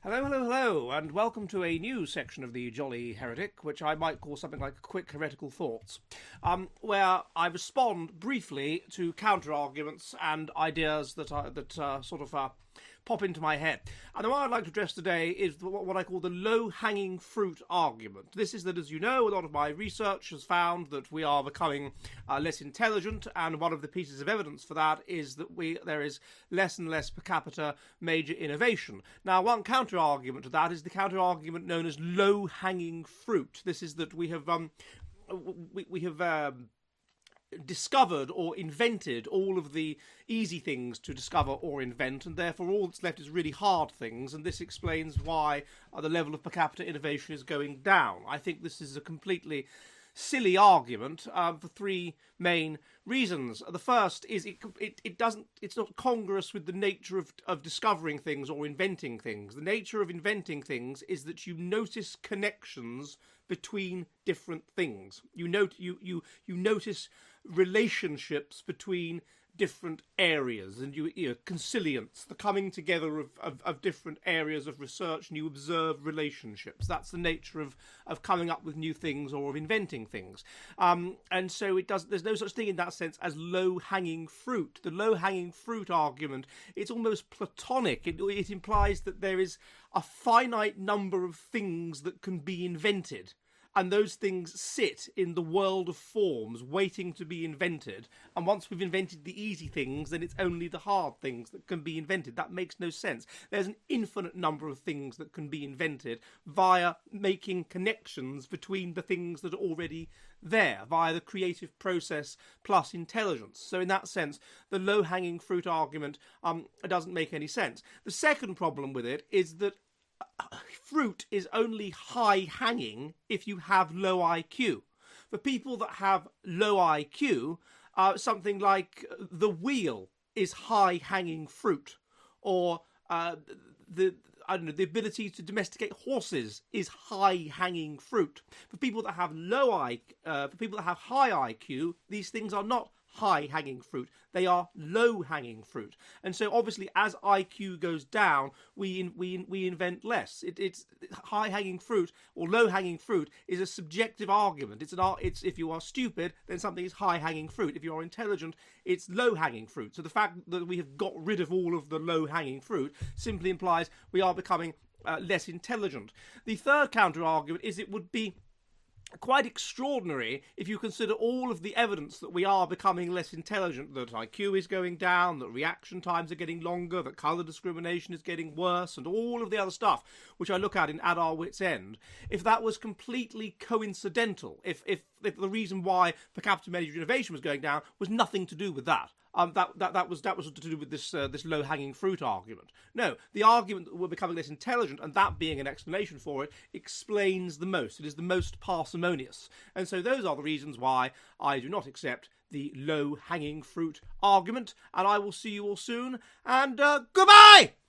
Hello, hello, hello, and welcome to a new section of the Jolly Heretic, which I might call something like Quick Heretical Thoughts, where I respond briefly to counter-arguments and ideas that pop into my head. And the one I'd like to address today is what I call the low-hanging fruit argument. This is that, as you know, a lot of my research has found that we are becoming less intelligent, and one of the pieces of evidence for that is that there is less and less per capita major innovation. Now, one counter-argument to that is the counter-argument known as low-hanging fruit. This is that we have discovered or invented all of the easy things to discover or invent, and therefore all that's left is really hard things, and this explains why the level of per capita innovation is going down. I think this is a completely silly argument for three main reasons. The first is it's not congruous with the nature of discovering things or inventing things. The nature of inventing things is that you notice connections between different things. You notice relationships between different areas, and you consilience, the coming together of different areas of research, and you observe relationships. That's the nature of coming up with new things or of inventing things. And so there's no such thing in that sense as low-hanging fruit. The low-hanging fruit argument, it's almost Platonic. It implies that there is a finite number of things that can be invented, and those things sit in the world of forms waiting to be invented. And once we've invented the easy things, then it's only the hard things that can be invented. That makes no sense. There's an infinite number of things that can be invented via making connections between the things that are already there, via the creative process plus intelligence. So in that sense, the low-hanging fruit argument doesn't make any sense. The second problem with it is that fruit is only high-hanging if you have low IQ. For people that have low IQ, something like the wheel is high-hanging fruit, or the ability to domesticate horses is high-hanging fruit. For people that have high IQ, these things are not high-hanging fruit. They are low-hanging fruit. And so obviously as IQ goes down, we invent less. It's high-hanging fruit or low-hanging fruit is a subjective argument. It's if you are stupid, then something is high-hanging fruit. If you are intelligent, it's low-hanging fruit. So the fact that we have got rid of all of the low-hanging fruit simply implies we are becoming less intelligent. The third counter-argument is it would be quite extraordinary if you consider all of the evidence that we are becoming less intelligent, that IQ is going down, that reaction times are getting longer, that colour discrimination is getting worse, and all of the other stuff which I look at Our Wits' End. If that was completely coincidental, if the reason why per capita major innovation was going down was nothing to do with that. That was to do with this low-hanging fruit argument. No, the argument that we're becoming less intelligent, and that being an explanation for it, explains the most. It is the most parsimonious. And so those are the reasons why I do not accept the low-hanging fruit argument. And I will see you all soon, and goodbye!